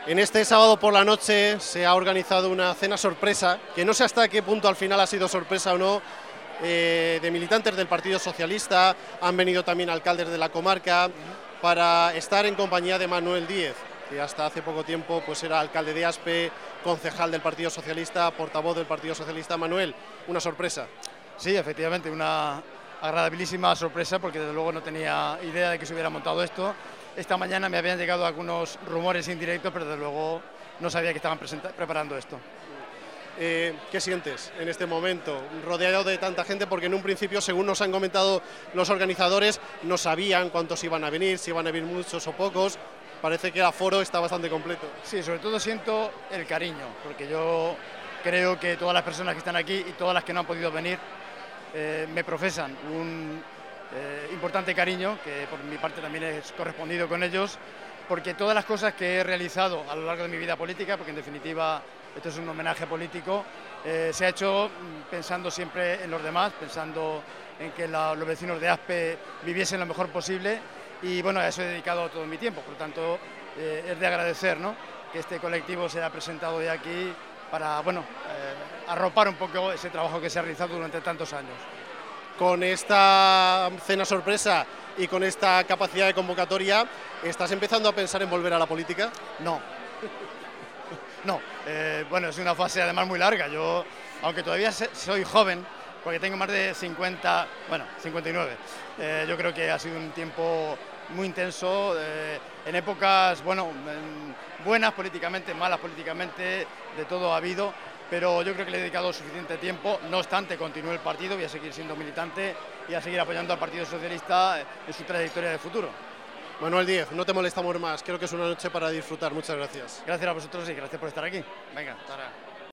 En este sábado por la noche se ha organizado una cena sorpresa, que no sé hasta qué punto al final ha sido sorpresa o no, de militantes del Partido Socialista. Han venido también alcaldes de la comarca para estar en compañía de Manuel Díez, que hasta hace poco tiempo pues era alcalde de Aspe, concejal del Partido Socialista, portavoz del Partido Socialista. Manuel, una sorpresa. Sí, efectivamente, una agradabilísima sorpresa, porque desde luego no tenía idea de que se hubiera montado esto. Esta mañana me habían llegado algunos rumores indirectos, pero desde luego no sabía que estaban preparando esto. ¿Qué sientes en este momento, rodeado de tanta gente? Porque en un principio, según nos han comentado los organizadores, no sabían cuántos iban a venir, si iban a venir muchos o pocos. Parece que el aforo está bastante completo. Sí, sobre todo siento el cariño, porque yo creo que todas las personas que están aquí y todas las que no han podido venir me profesan un importante cariño, que por mi parte también es correspondido con ellos, porque todas las cosas que he realizado a lo largo de mi vida política, porque en definitiva esto es un homenaje político, se ha hecho pensando siempre en los demás, pensando en que los vecinos de Aspe viviesen lo mejor posible, y bueno, a eso he dedicado todo mi tiempo. Por lo tanto, es de agradecer, ¿no?, que este colectivo se haya presentado de aquí para, bueno, arropar un poco ese trabajo que se ha realizado durante tantos años. Con esta cena sorpresa y con esta capacidad de convocatoria, ¿estás empezando a pensar en volver a la política? No. No, bueno, es una fase además muy larga. Yo, aunque todavía soy joven, porque tengo más de 50, bueno, 59, yo creo que ha sido un tiempo muy intenso, en épocas, bueno, buenas políticamente, malas políticamente, de todo ha habido, pero yo creo que le he dedicado suficiente tiempo. No obstante, continúo el partido, voy a seguir siendo militante y a seguir apoyando al Partido Socialista en su trayectoria de futuro. Manuel Díez, no te molestamos más, creo que es una noche para disfrutar. Muchas gracias. Gracias a vosotros y gracias por estar aquí. Venga, hasta ahora.